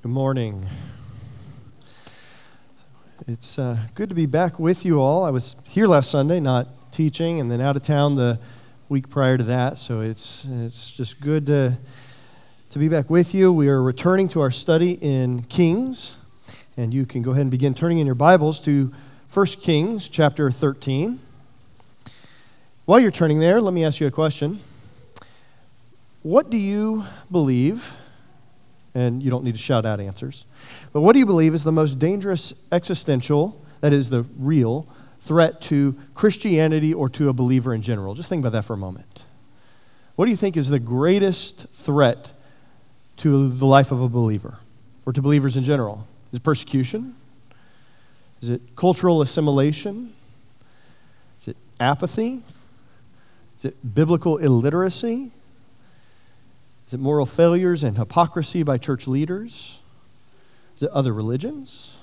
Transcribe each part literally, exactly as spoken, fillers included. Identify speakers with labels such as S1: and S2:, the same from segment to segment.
S1: Good morning. It's uh, good to be back with you all. I was here last Sunday, not teaching, and then out of town the week prior to that, so it's it's just good to, to be back with you. We are returning to our study in Kings, and you can go ahead and begin turning in your Bibles to First Kings chapter thirteen. While you're turning there, let me ask you a question. What do you believe? And you don't need to shout out answers. But what do you believe is the most dangerous existential, that is the real, threat to Christianity or to a believer in general? Just think about that for a moment. What do you think is the greatest threat to the life of a believer or to believers in general? Is it persecution? Is it cultural assimilation? Is it apathy? Is it biblical illiteracy? Is it moral failures and hypocrisy by church leaders? Is it other religions?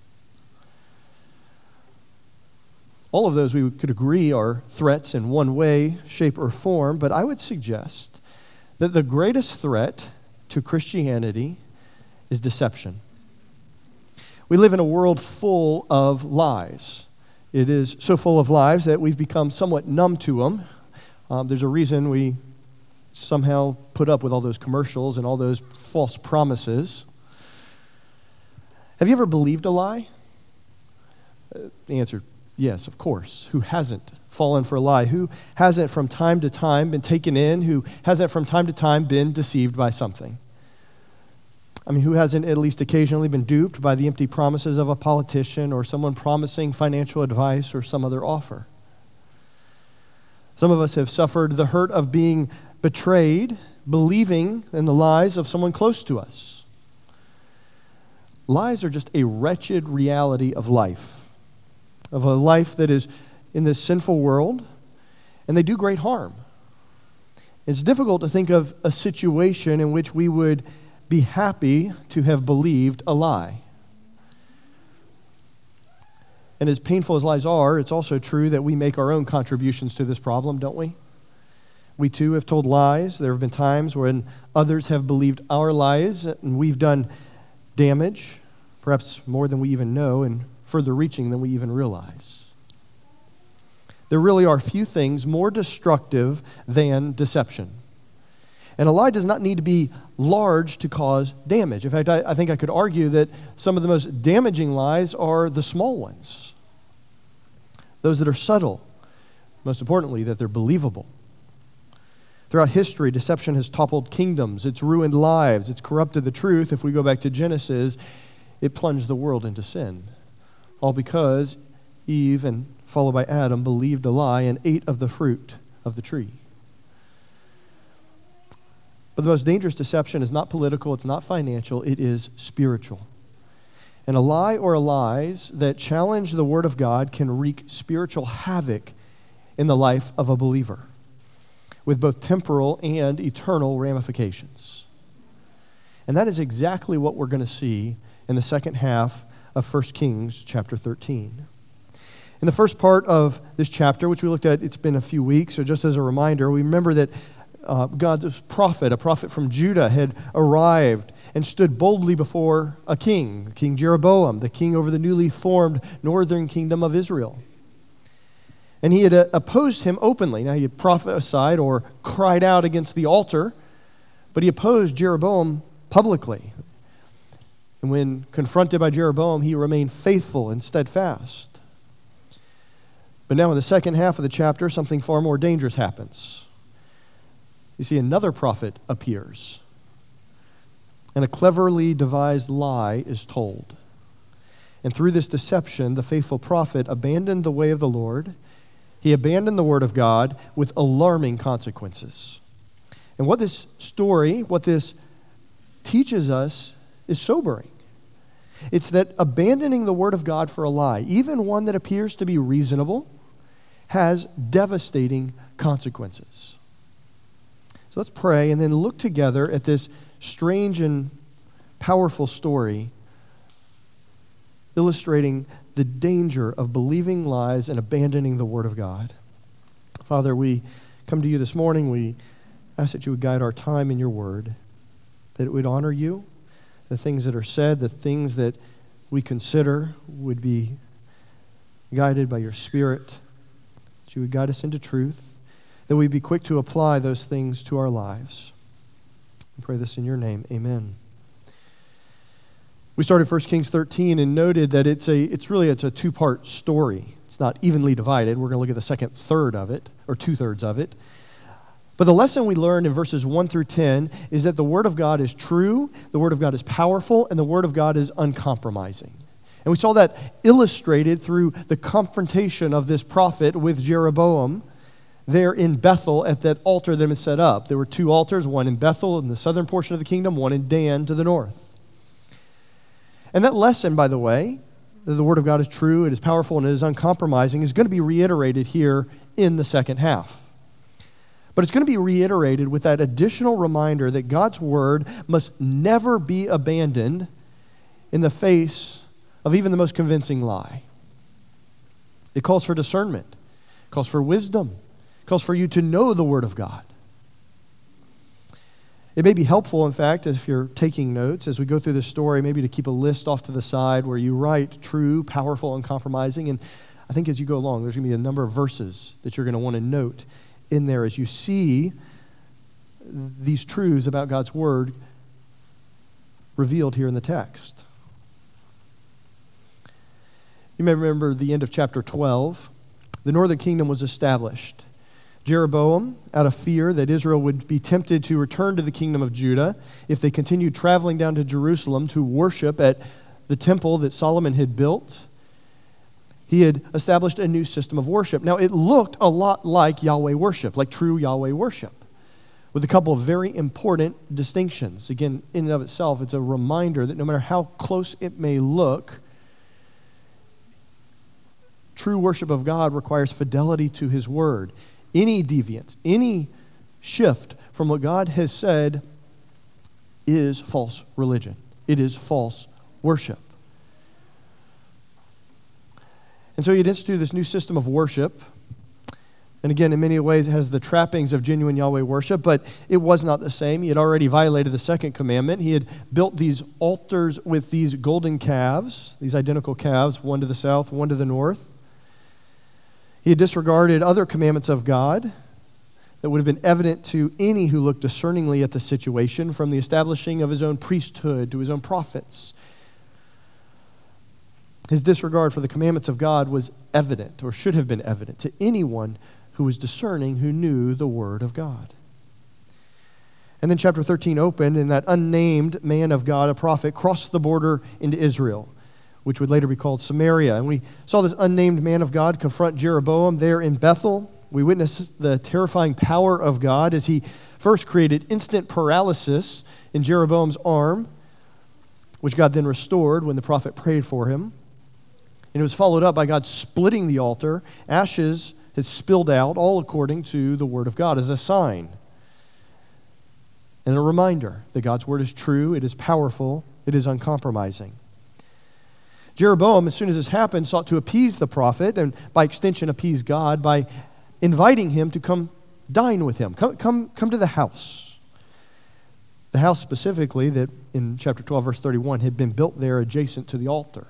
S1: All of those we could agree are threats in one way, shape, or form, but I would suggest that the greatest threat to Christianity is deception. We live in a world full of lies. It is so full of lies that we've become somewhat numb to them. Um, there's a reason we somehow put up with all those commercials and all those false promises. Have you ever believed a lie? Uh, the answer, yes, of course. Who hasn't fallen for a lie? Who hasn't from time to time been taken in? Who hasn't from time to time been deceived by something? I mean, who hasn't at least occasionally been duped by the empty promises of a politician or someone promising financial advice or some other offer? Some of us have suffered the hurt of being betrayed, believing in the lies of someone close to us. Lies are just a wretched reality of life, of a life that is in this sinful world, and they do great harm. It's difficult to think of a situation in which we would be happy to have believed a lie. And as painful as lies are, it's also true that we make our own contributions to this problem, don't we? We too have told lies. There have been times when others have believed our lies, and we've done damage, perhaps more than we even know, and further reaching than we even realize. There really are few things more destructive than deception. And a lie does not need to be large to cause damage. In fact, I, I think I could argue that some of the most damaging lies are the small ones, those that are subtle, most importantly, that they're believable. Throughout history, deception has toppled kingdoms, it's ruined lives, it's corrupted the truth. If we go back to Genesis, it plunged the world into sin. All because Eve, and followed by Adam, believed a lie and ate of the fruit of the tree. But the most dangerous deception is not political, it's not financial, it is spiritual. And a lie or lies that challenge the Word of God can wreak spiritual havoc in the life of a believer, with both temporal and eternal ramifications. And that is exactly what we're going to see in the second half of First Kings chapter thirteen. In the first part of this chapter, which we looked at, it's been a few weeks, so just as a reminder, we remember that uh, God's prophet, a prophet from Judah, had arrived and stood boldly before a king, King Jeroboam, the king over the newly formed northern kingdom of Israel. And he had uh, opposed him openly. Now, he had prophesied or cried out against the altar, but he opposed Jeroboam publicly. And when confronted by Jeroboam, he remained faithful and steadfast. But now in the second half of the chapter, something far more dangerous happens. You see, another prophet appears, and a cleverly devised lie is told. And through this deception, the faithful prophet abandoned the way of the Lord. He abandoned the word of God with alarming consequences. And what this story, what this teaches us is sobering. It's that abandoning the word of God for a lie, even one that appears to be reasonable, has devastating consequences. So let's pray and then look together at this strange and powerful story illustrating the danger of believing lies and abandoning the Word of God. Father, we come to you this morning. We ask that you would guide our time in your Word, that it would honor you, the things that are said, the things that we consider would be guided by your Spirit, that you would guide us into truth, that we'd be quick to apply those things to our lives. I pray this in your name. Amen. We started First Kings thirteen and noted that it's a it's really it's a two-part story. It's not evenly divided. We're going to look at the second third of it, or two-thirds of it. But the lesson we learned in verses one through ten is that the Word of God is true, the Word of God is powerful, and the Word of God is uncompromising. And we saw that illustrated through the confrontation of this prophet with Jeroboam there in Bethel at that altar that had been set up. There were two altars, one in Bethel in the southern portion of the kingdom, one in Dan to the north. And that lesson, by the way, that the Word of God is true, it is powerful, and it is uncompromising, is going to be reiterated here in the second half. But it's going to be reiterated with that additional reminder that God's Word must never be abandoned in the face of even the most convincing lie. It calls for discernment. It calls for wisdom. It calls for you to know the Word of God. It may be helpful, in fact, if you're taking notes, as we go through this story, maybe to keep a list off to the side where you write true, powerful, uncompromising. And I think as you go along, there's going to be a number of verses that you're going to want to note in there as you see these truths about God's Word revealed here in the text. You may remember the end of chapter twelve. The northern kingdom was established. Jeroboam, out of fear that Israel would be tempted to return to the kingdom of Judah if they continued traveling down to Jerusalem to worship at the temple that Solomon had built, he had established a new system of worship. Now, it looked a lot like Yahweh worship, like true Yahweh worship, with a couple of very important distinctions. Again, in and of itself, it's a reminder that no matter how close it may look, true worship of God requires fidelity to His Word. Any deviance, any shift from what God has said is false religion. It is false worship. And so he had instituted this new system of worship. And again, in many ways, it has the trappings of genuine Yahweh worship, but it was not the same. He had already violated the second commandment. He had built these altars with these golden calves, these identical calves, one to the south, one to the north. He had disregarded other commandments of God that would have been evident to any who looked discerningly at the situation, from the establishing of his own priesthood to his own prophets. His disregard for the commandments of God was evident, or should have been evident, to anyone who was discerning, who knew the Word of God. And then chapter thirteen opened, and that unnamed man of God, a prophet, crossed the border into Israel, which would later be called Samaria. And we saw this unnamed man of God confront Jeroboam there in Bethel. We witnessed the terrifying power of God as he first created instant paralysis in Jeroboam's arm, which God then restored when the prophet prayed for him. And it was followed up by God splitting the altar. Ashes had spilled out, all according to the Word of God, as a sign and a reminder that God's Word is true, it is powerful, it is uncompromising. Jeroboam, as soon as this happened, sought to appease the prophet, and by extension appease God, by inviting him to come dine with him. Come, come, come to the house. The house specifically that in chapter twelve, verse thirty-one, had been built there adjacent to the altar.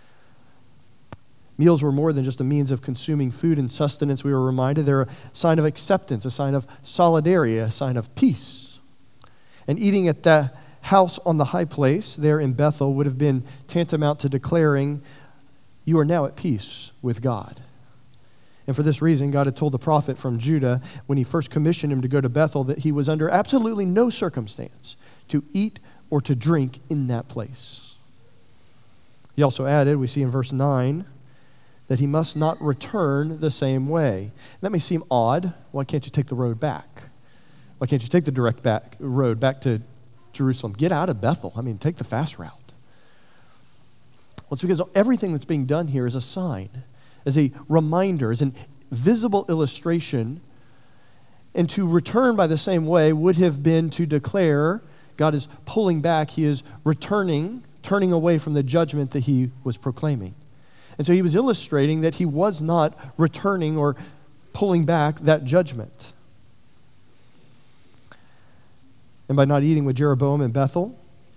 S1: Meals were more than just a means of consuming food and sustenance, we were reminded. They're a sign of acceptance, a sign of solidarity, a sign of peace. And eating at the house on the high place there in Bethel would have been tantamount to declaring, you are now at peace with God. And for this reason, God had told the prophet from Judah, when he first commissioned him to go to Bethel, that he was under absolutely no circumstance to eat or to drink in that place. He also added, we see in verse nine, that he must not return the same way. That may seem odd. Why can't you take the road back? Why can't you take the direct back road back to Jerusalem? Get out of Bethel. I mean, take the fast route. Well, it's because everything that's being done here is a sign, as a reminder, as an visible illustration. And to return by the same way would have been to declare God is pulling back. He is returning, turning away from the judgment that he was proclaiming. And so he was illustrating that he was not returning or pulling back that judgment. And by not eating with Jeroboam in Bethel,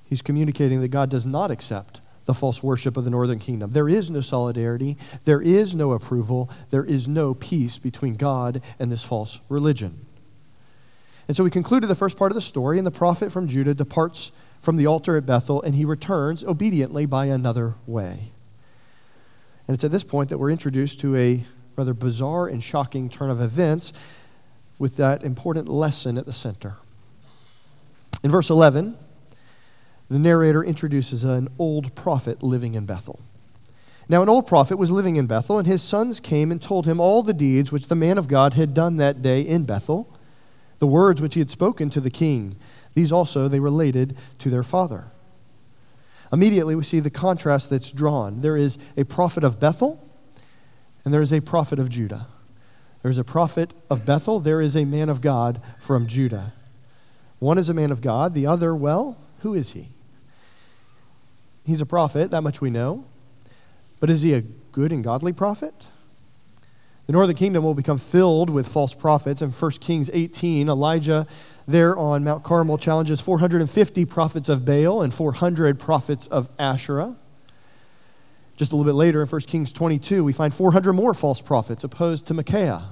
S1: He's communicating that God does not accept the false worship of the northern kingdom. There is no solidarity. There is no approval. There is no peace between God and this false religion. And so we concluded the first part of the story, and the prophet from Judah departs from the altar at Bethel, and he returns obediently by another way. And it's at this point that we're introduced to a rather bizarre and shocking turn of events with that important lesson at the center. In verse eleven, the narrator introduces an old prophet living in Bethel. Now, an old prophet was living in Bethel, and his sons came and told him all the deeds which the man of God had done that day in Bethel, the words which he had spoken to the king. These also they related to their father. Immediately, we see the contrast that's drawn. There is a prophet of Bethel, and there is a prophet of Judah. There is a prophet of Bethel. There is a man of God from Judah. One is a man of God. The other, well, who is he? He's a prophet, that much we know. But is he a good and godly prophet? The northern kingdom will become filled with false prophets. In First Kings eighteen, Elijah there on Mount Carmel challenges four hundred fifty prophets of Baal and four hundred prophets of Asherah. Just a little bit later in First Kings twenty-two, we find four hundred more false prophets opposed to Micaiah.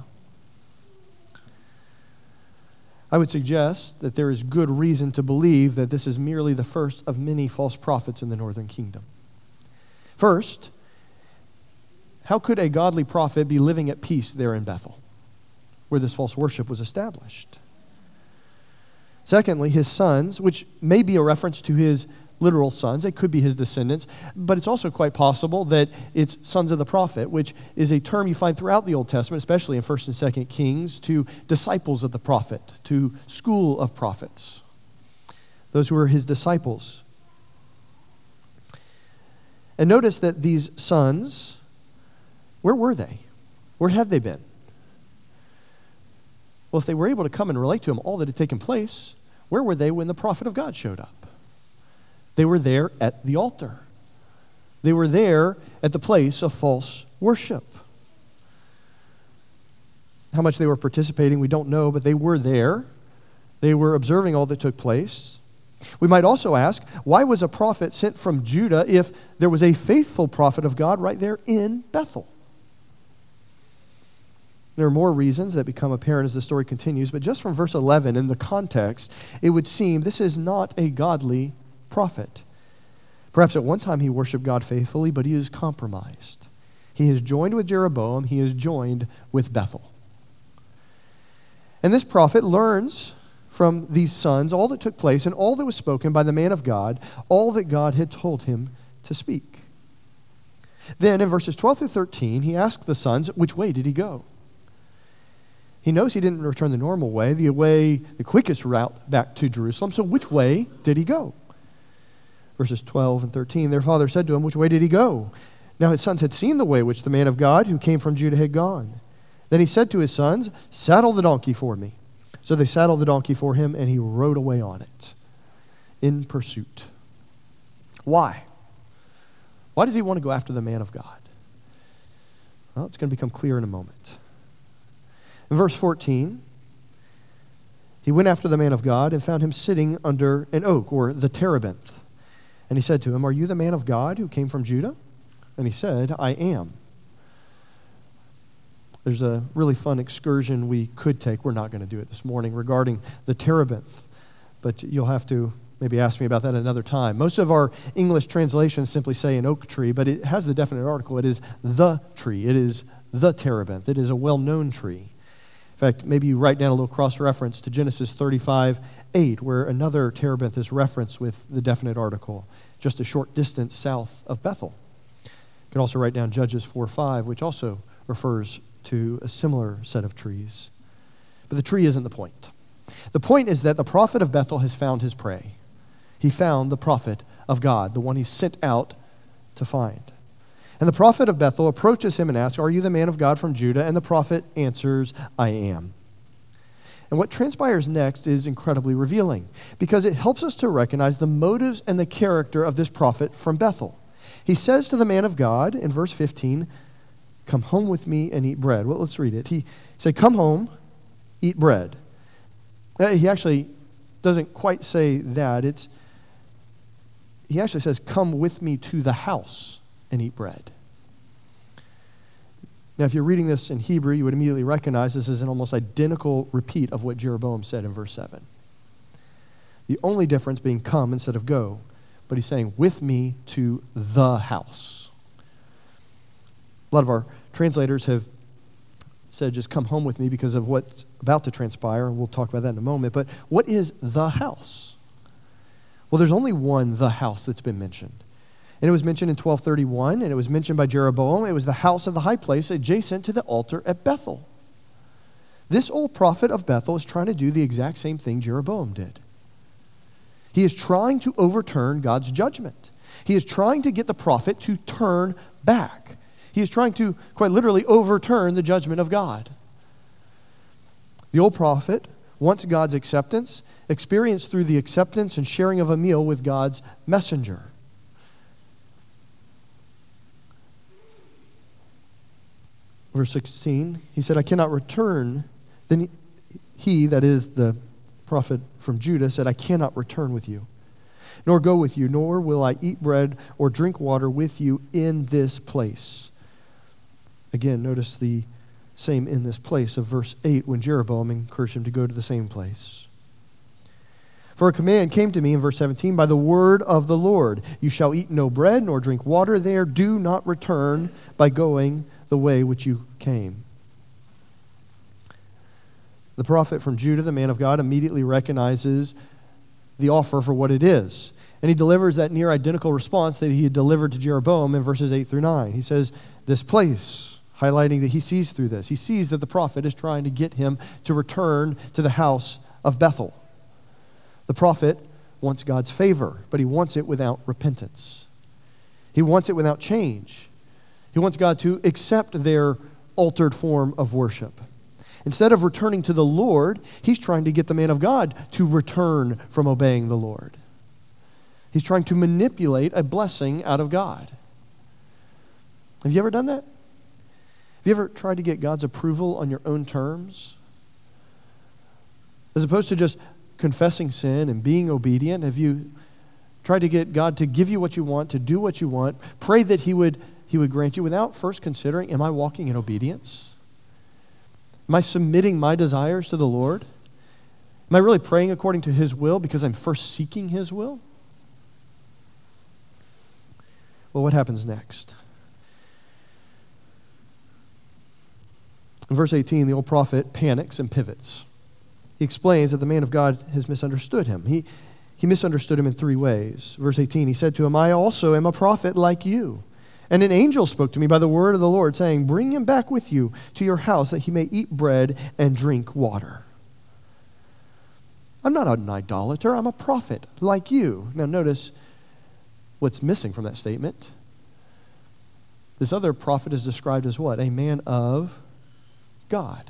S1: I would suggest that there is good reason to believe that this is merely the first of many false prophets in the northern kingdom. First, how could a godly prophet be living at peace there in Bethel, where this false worship was established? Secondly, his sons, which may be a reference to his literal sons, they could be his descendants, but it's also quite possible that it's sons of the prophet, which is a term you find throughout the Old Testament, especially in First and Second Kings, to disciples of the prophet, to school of prophets, those who were his disciples. And notice that these sons, where were they? Where had they been? Well, if they were able to come and relate to him all that had taken place, where were they when the prophet of God showed up? They were there at the altar. They were there at the place of false worship. How much they were participating, we don't know, but they were there. They were observing all that took place. We might also ask, why was a prophet sent from Judah if there was a faithful prophet of God right there in Bethel? There are more reasons that become apparent as the story continues, but just from verse eleven in the context, it would seem this is not a godly prophet. Perhaps at one time he worshiped God faithfully, but he is compromised. He is joined with Jeroboam. He is joined with Bethel. And this prophet learns from these sons all that took place and all that was spoken by the man of God, all that God had told him to speak. Then in verses twelve through thirteen, he asks the sons, which way did he go? He knows he didn't return the normal way, the way, the quickest route back to Jerusalem. So which way did he go? Verses twelve and thirteen, their father said to him, which way did he go? Now his sons had seen the way which the man of God who came from Judah had gone. Then he said to his sons, saddle the donkey for me. So they saddled the donkey for him, and he rode away on it in pursuit. Why? Why does he want to go after the man of God? Well, it's going to become clear in a moment. In verse fourteen, he went after the man of God and found him sitting under an oak, or the terebinth. And he said to him, are you the man of God who came from Judah? And he said, I am. There's a really fun excursion we could take. We're not going to do it this morning regarding the terebinth, but you'll have to maybe ask me about that another time. Most of our English translations simply say an oak tree, but it has the definite article. It is the tree. It is the terebinth. It is a well-known tree. In fact, maybe you write down a little cross-reference to Genesis thirty-five eight, where another terebinth is referenced with the definite article, just a short distance south of Bethel. You can also write down Judges four five, which also refers to a similar set of trees. But the tree isn't the point. The point is that the prophet of Bethel has found his prey. He found the prophet of God, the one he sent out to find. And the prophet of Bethel approaches him and asks, are you the man of God from Judah? And the prophet answers, I am. And what transpires next is incredibly revealing, because it helps us to recognize the motives and the character of this prophet from Bethel. He says to the man of God in verse fifteen, come home with me and eat bread. Well, let's read it. He said, come home, eat bread. He actually doesn't quite say that. It's he actually says, come with me to the house and eat bread. Now, if you're reading this in Hebrew, you would immediately recognize this as an almost identical repeat of what Jeroboam said in verse seven. The only difference being come instead of go, but he's saying, with me to the house. A lot of our translators have said, just come home with me because of what's about to transpire, and we'll talk about that in a moment. But what is the house? Well, there's only one the house that's been mentioned. And it was mentioned in twelve thirty-one, and it was mentioned by Jeroboam. It was the house of the high place adjacent to the altar at Bethel. This old prophet of Bethel is trying to do the exact same thing Jeroboam did. He is trying to overturn God's judgment. He is trying to get the prophet to turn back. He is trying to, quite literally, overturn the judgment of God. The old prophet wants God's acceptance, experienced through the acceptance and sharing of a meal with God's messenger. Verse sixteen, he said, I cannot return. Then he, that is the prophet from Judah, said, I cannot return with you, nor go with you, nor will I eat bread or drink water with you in this place. Again, notice the same in this place of verse eight when Jeroboam encouraged him to go to the same place. For a command came to me in verse seventeen, by the word of the Lord, you shall eat no bread nor drink water there. Do not return by going the way which you came. The prophet from Judah, the man of God, immediately recognizes the offer for what it is. And he delivers that near identical response that he had delivered to Jeroboam in verses eight through nine. He says, this place, highlighting that he sees through this. He sees that the prophet is trying to get him to return to the house of Bethel. The prophet wants God's favor, but he wants it without repentance. He wants it without change. He wants God to accept their altered form of worship. Instead of returning to the Lord, he's trying to get the man of God to return from obeying the Lord. He's trying to manipulate a blessing out of God. Have you ever done that? Have you ever tried to get God's approval on your own terms? As opposed to just confessing sin and being obedient, have you tried to get God to give you what you want, to do what you want, pray that he would, he would grant you without first considering, am I walking in obedience? Am I submitting my desires to the Lord? Am I really praying according to his will because I'm first seeking his will? Well, what happens next? In verse eighteen, the old prophet panics and pivots. He explains that the man of God has misunderstood him. He, he misunderstood him in three ways. Verse eighteen, he said to him, I also am a prophet like you. And an angel spoke to me by the word of the Lord, saying, bring him back with you to your house that he may eat bread and drink water. I'm not an idolater. I'm a prophet like you. Now notice what's missing from that statement. This other prophet is described as what? A man of God.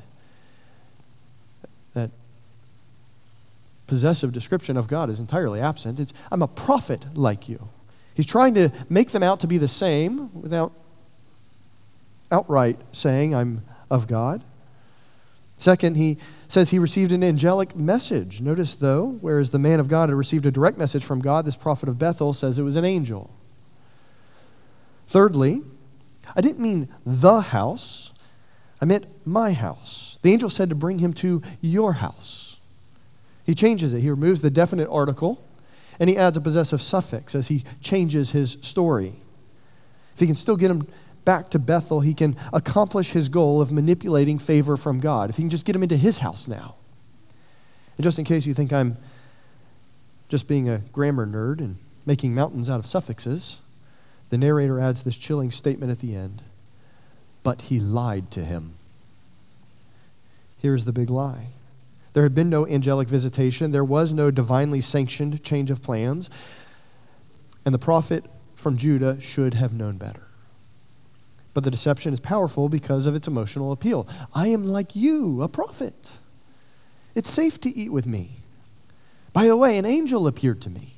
S1: That possessive description of God is entirely absent. It's, I'm a prophet like you. He's trying to make them out to be the same without outright saying, I'm of God. Second, he says he received an angelic message. Notice, though, whereas the man of God had received a direct message from God, this prophet of Bethel says it was an angel. Thirdly, I didn't mean the house. I meant my house. The angel said to bring him to your house. He changes it. He removes the definite article, and he adds a possessive suffix as he changes his story. If he can still get him back to Bethel, he can accomplish his goal of manipulating favor from God. If he can just get him into his house now. And just in case you think I'm just being a grammar nerd and making mountains out of suffixes, the narrator adds this chilling statement at the end. But he lied to him. Here's the big lie. There had been no angelic visitation. There was no divinely sanctioned change of plans. And the prophet from Judah should have known better. But the deception is powerful because of its emotional appeal. I am like you, a prophet. It's safe to eat with me. By the way, an angel appeared to me.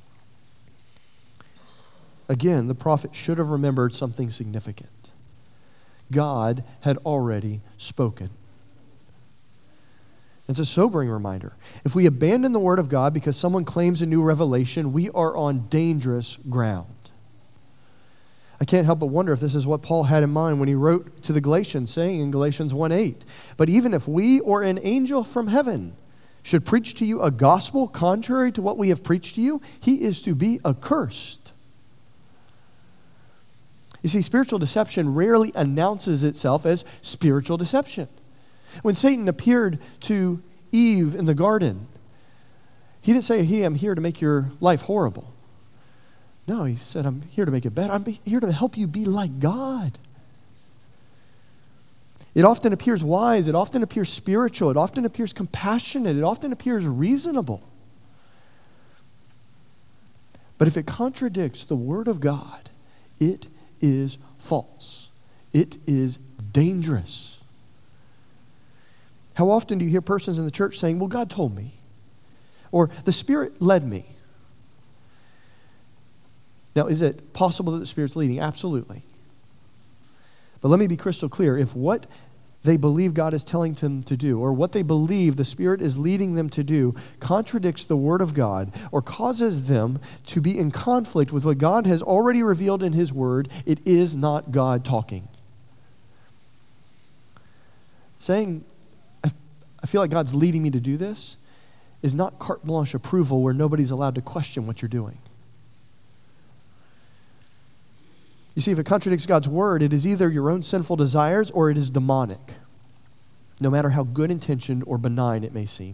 S1: Again, the prophet should have remembered something significant. God had already spoken. It's a sobering reminder. If we abandon the Word of God because someone claims a new revelation, we are on dangerous ground. I can't help but wonder if this is what Paul had in mind when he wrote to the Galatians, saying in Galatians one eight, "But even if we or an angel from heaven should preach to you a gospel contrary to what we have preached to you, he is to be accursed." You see, spiritual deception rarely announces itself as spiritual deception. When Satan appeared to Eve in the garden, he didn't say, "Hey, I'm here to make your life horrible." No, he said, "I'm here to make it better. I'm here to help you be like God." It often appears wise. It often appears spiritual. It often appears compassionate. It often appears reasonable. But if it contradicts the Word of God, it is false. It is dangerous. How often do you hear persons in the church saying, "Well, God told me," or "the Spirit led me"? Now, is it possible that the Spirit's leading? Absolutely. But let me be crystal clear. If what they believe God is telling them to do, or what they believe the Spirit is leading them to do, contradicts the Word of God, or causes them to be in conflict with what God has already revealed in His Word, it is not God talking. Saying, I feel like God's leading me to do this, is not carte blanche approval where nobody's allowed to question what you're doing. You see, if it contradicts God's word, it is either your own sinful desires or it is demonic, no matter how good intentioned or benign it may seem.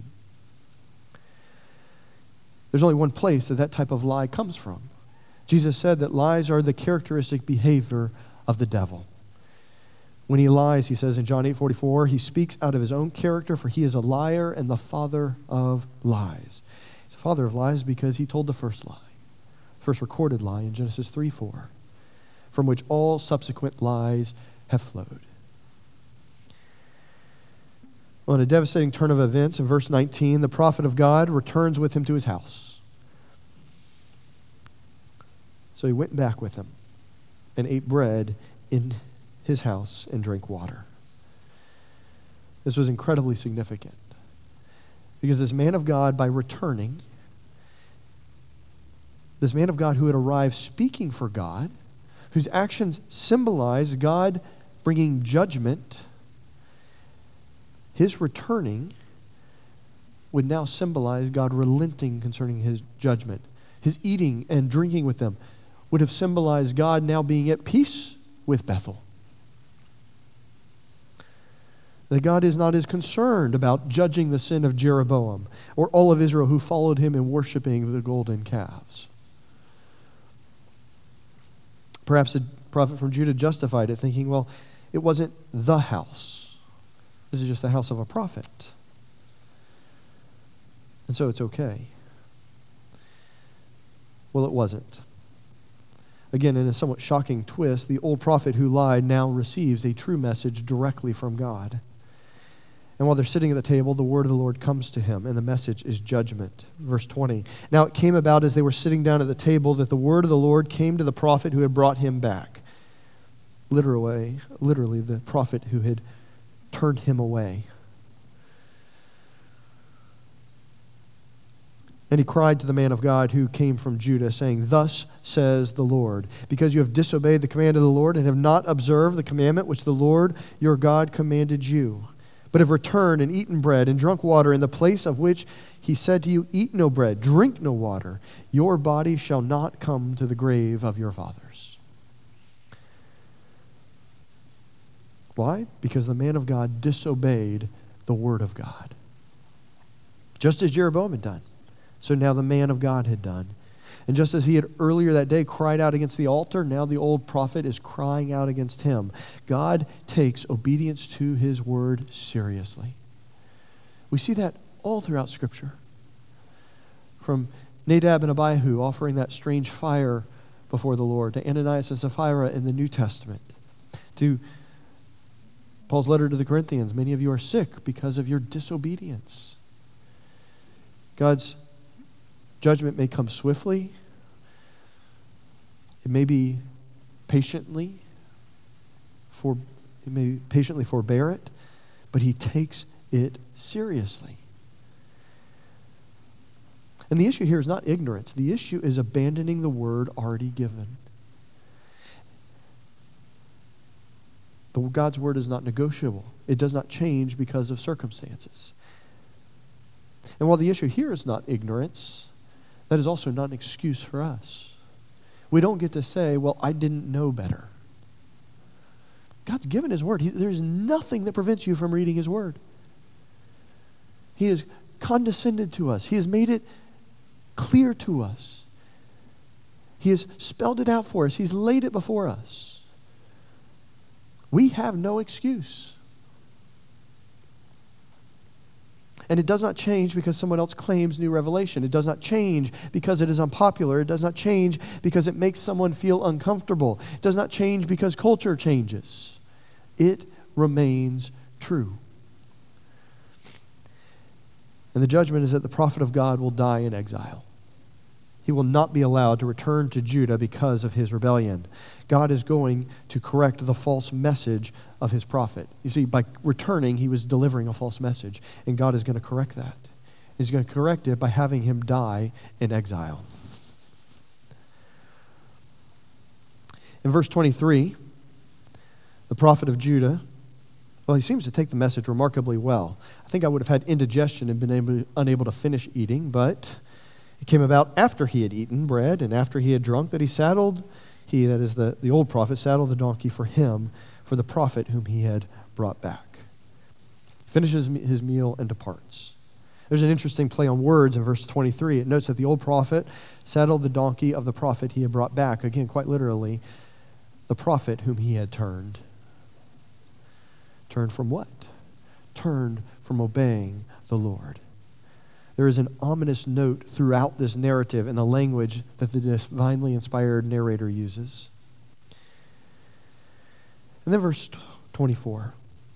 S1: There's only one place that that type of lie comes from. Jesus said that lies are the characteristic behavior of the devil. When he lies, he says in John eight forty-four, he speaks out of his own character, for he is a liar and the father of lies. He's the father of lies because he told the first lie, first recorded lie in Genesis three four, from which all subsequent lies have flowed. Well, in a devastating turn of events, in verse nineteen, the prophet of God returns with him to his house. So he went back with him and ate bread in his house and drank water. This was incredibly significant because this man of God, by returning, this man of God who had arrived speaking for God, whose actions symbolized God bringing judgment, his returning would now symbolize God relenting concerning his judgment. His eating and drinking with them would have symbolized God now being at peace with Bethel. That God is not as concerned about judging the sin of Jeroboam or all of Israel who followed him in worshiping the golden calves. Perhaps the prophet from Judah justified it, thinking, well, it wasn't the house. This is just the house of a prophet. And so it's okay. Well, it wasn't. Again, in a somewhat shocking twist, the old prophet who lied now receives a true message directly from God. And while they're sitting at the table, the word of the Lord comes to him, and the message is judgment. Verse twenty. Now it came about as they were sitting down at the table that the word of the Lord came to the prophet who had brought him back. Literally, literally the prophet who had turned him away. And he cried to the man of God who came from Judah, saying, "Thus says the Lord, because you have disobeyed the command of the Lord and have not observed the commandment which the Lord your God commanded you, but have returned and eaten bread and drunk water in the place of which he said to you, eat no bread, drink no water, your body shall not come to the grave of your fathers." Why? Because the man of God disobeyed the word of God. Just as Jeroboam had done. So now the man of God had done. And just as he had earlier that day cried out against the altar, now the old prophet is crying out against him. God takes obedience to his word seriously. We see that all throughout Scripture. From Nadab and Abihu offering that strange fire before the Lord, to Ananias and Sapphira in the New Testament, to Paul's letter to the Corinthians, many of you are sick because of your disobedience. God's judgment may come swiftly. It may be patiently, for, he may patiently forbear it, but he takes it seriously. And the issue here is not ignorance. The issue is abandoning the word already given. The God's word is not negotiable. It does not change because of circumstances. And while the issue here is not ignorance, that is also not an excuse for us. We don't get to say, well, I didn't know better. God's given his word. He, there's nothing that prevents you from reading his word. He has condescended to us. He has made it clear to us. He has spelled it out for us. He's laid it before us. We have no excuse. And it does not change because someone else claims new revelation. It does not change because it is unpopular. It does not change because it makes someone feel uncomfortable. It does not change because culture changes. It remains true. And the judgment is that the prophet of God will die in exile. He will not be allowed to return to Judah because of his rebellion. God is going to correct the false message of his prophet. You see, by returning, he was delivering a false message, and God is going to correct that. He's going to correct it by having him die in exile. In verse twenty-three, the prophet of Judah, well, he seems to take the message remarkably well. I think I would have had indigestion and been able, unable to finish eating, but it came about after he had eaten bread and after he had drunk that he saddled, he, that is the, the old prophet, saddled the donkey for him, for the prophet whom he had brought back. Finishes his meal and departs. There's an interesting play on words in verse twenty-three. It notes that the old prophet saddled the donkey of the prophet he had brought back. Again, quite literally, the prophet whom he had turned. Turned from what? Turned from obeying the Lord. There is an ominous note throughout this narrative in the language that the divinely inspired narrator uses. And then verse twenty-four.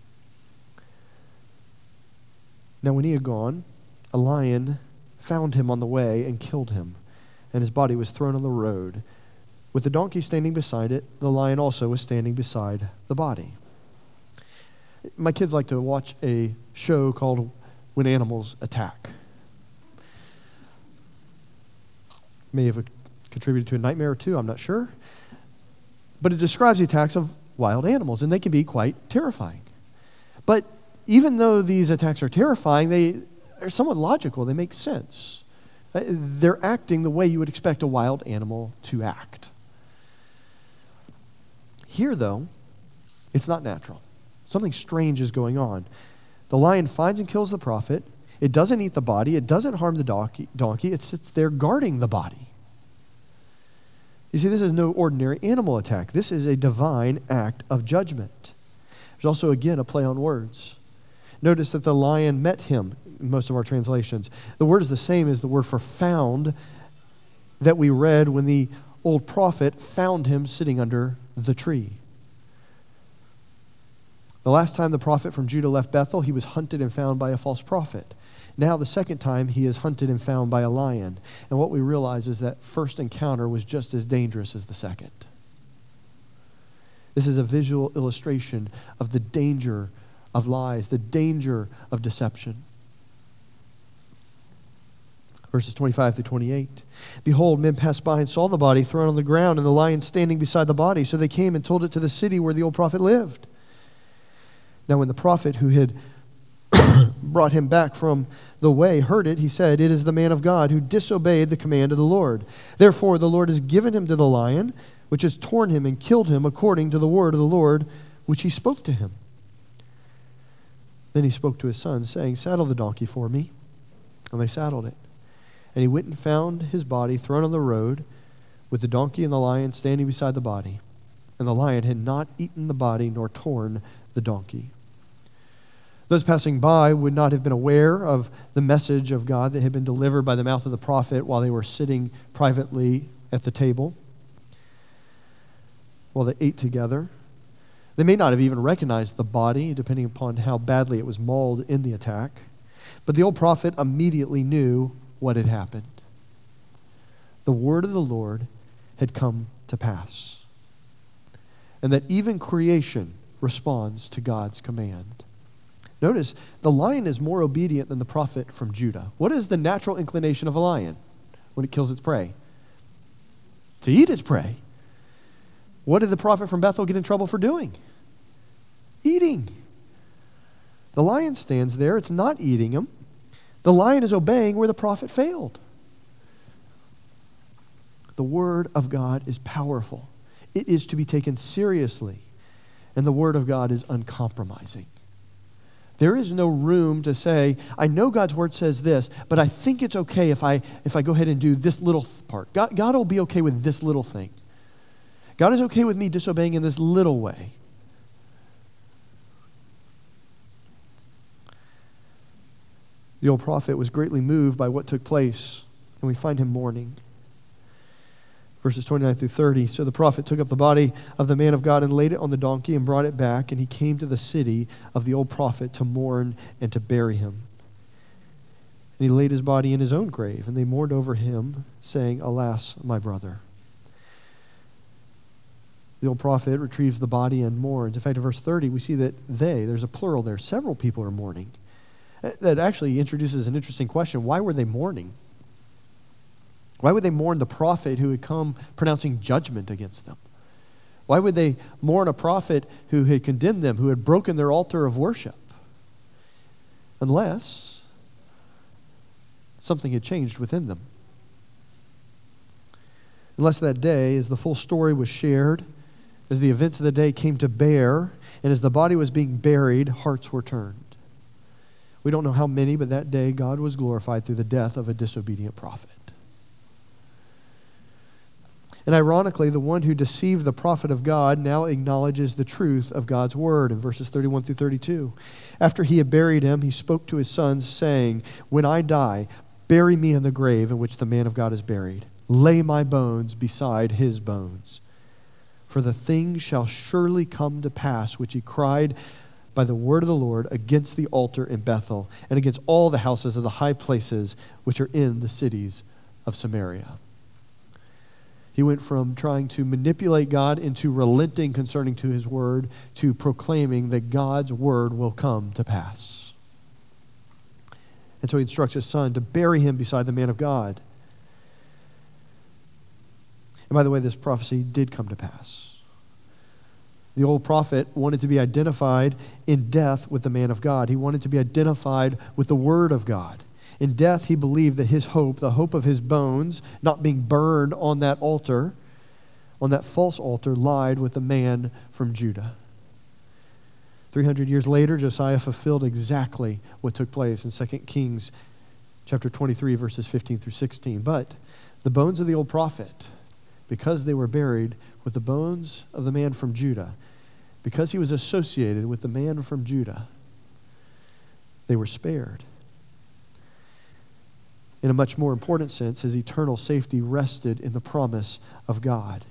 S1: Now when he had gone, a lion found him on the way and killed him, and his body was thrown on the road. With the donkey standing beside it, the lion also was standing beside the body. My kids like to watch a show called When Animals Attack. May have contributed to a nightmare or two, I'm not sure. But it describes the attacks of wild animals, and they can be quite terrifying. But even though these attacks are terrifying, they are somewhat logical. They make sense. They're acting the way you would expect a wild animal to act. Here, though, it's not natural. Something strange is going on. The lion finds and kills the prophet. It doesn't eat the body. It doesn't harm the donkey. donkey. It sits there guarding the body. You see, this is no ordinary animal attack. This is a divine act of judgment. There's also, again, a play on words. Notice that the lion met him in most of our translations. The word is the same as the word for found that we read when the old prophet found him sitting under the tree. The last time the prophet from Judah left Bethel, he was hunted and found by a false prophet. Now, the second time, he is hunted and found by a lion. And what we realize is that first encounter was just as dangerous as the second. This is a visual illustration of the danger of lies, the danger of deception. Verses twenty-five through twenty-eight. Behold, men passed by and saw the body thrown on the ground and the lion standing beside the body. So they came and told it to the city where the old prophet lived. Now when the prophet who had brought him back from the way heard it, he said, "It is the man of God who disobeyed the command of the Lord. Therefore the Lord has given him to the lion, which has torn him and killed him according to the word of the Lord, which he spoke to him." Then he spoke to his sons, saying, "Saddle the donkey for me." And they saddled it. And he went and found his body thrown on the road, with the donkey and the lion standing beside the body. And the lion had not eaten the body nor torn the donkey. Those passing by would not have been aware of the message of God that had been delivered by the mouth of the prophet while they were sitting privately at the table, while they ate together. They may not have even recognized the body, depending upon how badly it was mauled in the attack. But the old prophet immediately knew what had happened. The word of the Lord had come to pass. And that even creation responds to God's command. Notice, the lion is more obedient than the prophet from Judah. What is the natural inclination of a lion when it kills its prey? To eat its prey. What did the prophet from Bethel get in trouble for doing? Eating. The lion stands there. It's not eating him. The lion is obeying where the prophet failed. The word of God is powerful. It is to be taken seriously. And the word of God is uncompromising. There is no room to say, I know God's word says this, but I think it's okay if I if I go ahead and do this little part. God, God will be okay with this little thing. God is okay with me disobeying in this little way. The old prophet was greatly moved by what took place, and we find him mourning. Verses twenty-nine through thirty, so the prophet took up the body of the man of God and laid it on the donkey and brought it back, and he came to the city of the old prophet to mourn and to bury him. And he laid his body in his own grave, and they mourned over him, saying, Alas, my brother. The old prophet retrieves the body and mourns. In fact, in verse thirty, we see that they, there's a plural there, several people are mourning. That actually introduces an interesting question. Why were they mourning? Why would they mourn the prophet who had come pronouncing judgment against them? Why would they mourn a prophet who had condemned them, who had broken their altar of worship? Unless something had changed within them. Unless that day, as the full story was shared, as the events of the day came to bear, and as the body was being buried, hearts were turned. We don't know how many, but that day God was glorified through the death of a disobedient prophet. And ironically, the one who deceived the prophet of God now acknowledges the truth of God's word in verses thirty-one through thirty-two. After he had buried him, he spoke to his sons, saying, When I die, bury me in the grave in which the man of God is buried. Lay my bones beside his bones. For the thing shall surely come to pass, which he cried by the word of the Lord against the altar in Bethel and against all the houses of the high places which are in the cities of Samaria. He went from trying to manipulate God into relenting concerning to his word to proclaiming that God's word will come to pass. And so he instructs his son to bury him beside the man of God. And by the way, this prophecy did come to pass. The old prophet wanted to be identified in death with the man of God. He wanted to be identified with the word of God. In death, he believed that his hope, the hope of his bones, not being burned on that altar, on that false altar, lied with the man from Judah. three hundred years later, Josiah fulfilled exactly what took place in Second Kings chapter twenty-three, verses fifteen through sixteen. But the bones of the old prophet, because they were buried with the bones of the man from Judah, because he was associated with the man from Judah, they were spared. In a much more important sense, his eternal safety rested in the promise of God.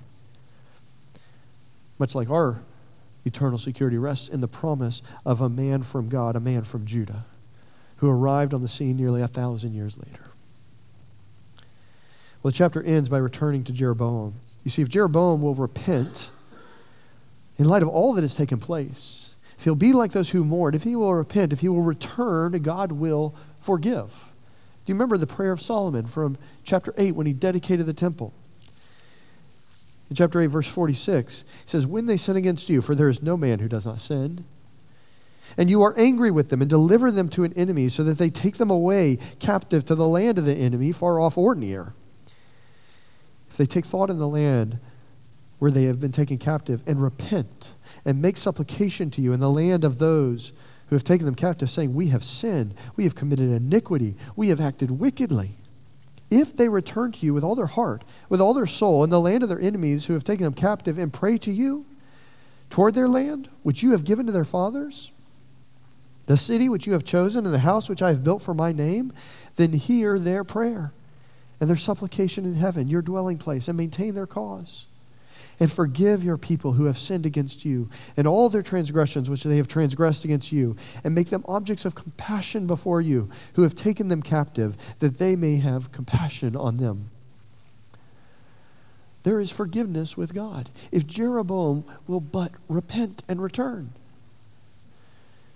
S1: Much like our eternal security rests in the promise of a man from God, a man from Judah, who arrived on the scene nearly a thousand years later. Well, the chapter ends by returning to Jeroboam. You see, if Jeroboam will repent, in light of all that has taken place, if he'll be like those who mourn, if he will repent, if he will return, God will forgive. Do you remember the prayer of Solomon from chapter eight when he dedicated the temple? In chapter eight, verse forty-six, he says, When they sin against you, for there is no man who does not sin, and you are angry with them and deliver them to an enemy so that they take them away captive to the land of the enemy, far off or near. If they take thought in the land where they have been taken captive and repent and make supplication to you in the land of those who have taken them captive, saying, We have sinned, we have committed iniquity, we have acted wickedly. If they return to you with all their heart, with all their soul, in the land of their enemies who have taken them captive, and pray to you toward their land, which you have given to their fathers, the city which you have chosen, and the house which I have built for my name, then hear their prayer and their supplication in heaven, your dwelling place, and maintain their cause. And forgive your people who have sinned against you and all their transgressions which they have transgressed against you, and make them objects of compassion before you who have taken them captive, that they may have compassion on them. There is forgiveness with God if Jeroboam will but repent and return.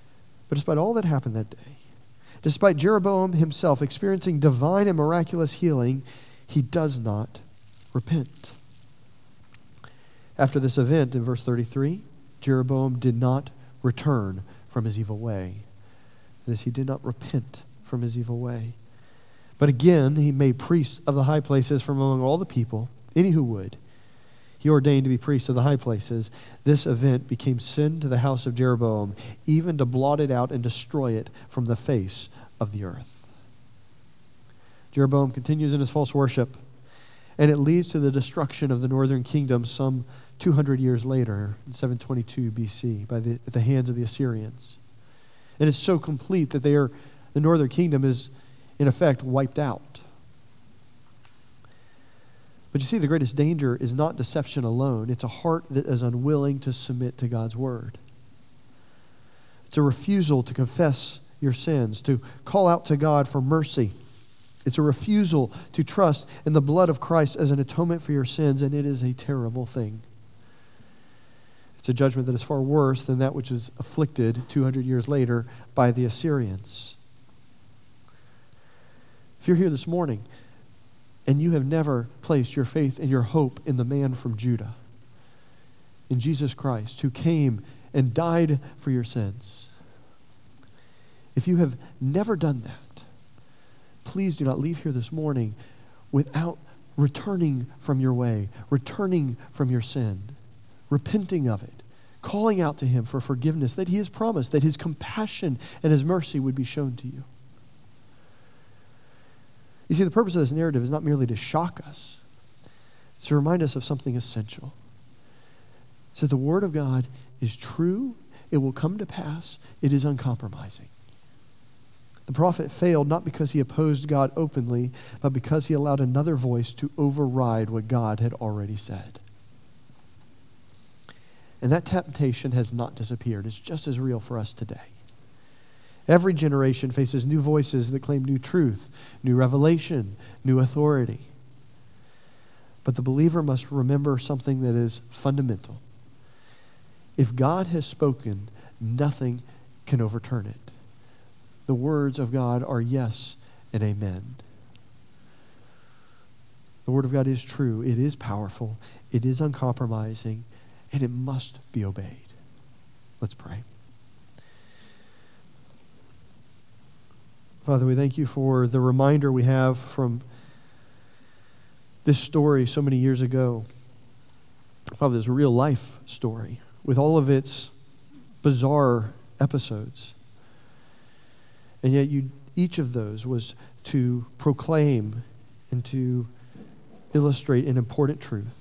S1: But despite all that happened that day, despite Jeroboam himself experiencing divine and miraculous healing, he does not repent. After this event in verse thirty-three, Jeroboam did not return from his evil way. That is, he did not repent from his evil way. But again, he made priests of the high places from among all the people, any who would. He ordained to be priests of the high places. This event became sin to the house of Jeroboam, even to blot it out and destroy it from the face of the earth. Jeroboam continues in his false worship, and it leads to the destruction of the northern kingdom some two hundred years later, in seven twenty-two B C, by the, at the hands of the Assyrians. And it's so complete that they are, the northern kingdom is, in effect, wiped out. But you see, the greatest danger is not deception alone. It's a heart that is unwilling to submit to God's word. It's a refusal to confess your sins, to call out to God for mercy. It's a refusal to trust in the blood of Christ as an atonement for your sins, and it is a terrible thing. It's a judgment that is far worse than that which is afflicted two hundred years later by the Assyrians. If you're here this morning and you have never placed your faith and your hope in the man from Judah, in Jesus Christ, who came and died for your sins, if you have never done that, please do not leave here this morning without returning from your way, returning from your sin, repenting of it, calling out to him for forgiveness that he has promised, that his compassion and his mercy would be shown to you. You see, the purpose of this narrative is not merely to shock us. It's to remind us of something essential. So the word of God is true. It will come to pass. It is uncompromising. The prophet failed not because he opposed God openly, but because he allowed another voice to override what God had already said. And that temptation has not disappeared. It's just as real for us today. Every generation faces new voices that claim new truth, new revelation, new authority. But the believer must remember something that is fundamental. If God has spoken, nothing can overturn it. The words of God are yes and amen. The word of God is true. It is powerful. It is uncompromising. And it must be obeyed. Let's pray. Father, we thank you for the reminder we have from this story so many years ago. Father, this real life story with all of its bizarre episodes. And yet you, each of those was to proclaim and to illustrate an important truth.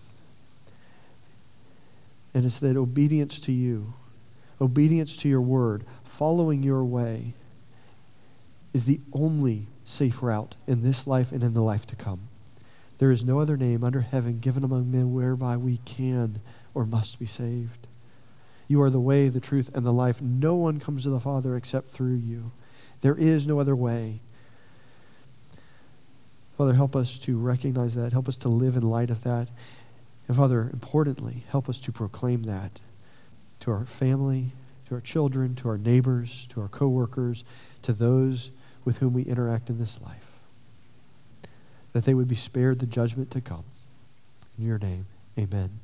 S1: And it's that obedience to you, obedience to your word, following your way, is the only safe route in this life and in the life to come. There is no other name under heaven given among men whereby we can or must be saved. You are the way, the truth, and the life. No one comes to the Father except through you. There is no other way. Father, help us to recognize that. Help us to live in light of that. And Father, importantly, help us to proclaim that to our family, to our children, to our neighbors, to our coworkers, to those with whom we interact in this life. That they would be spared the judgment to come. In your name, amen.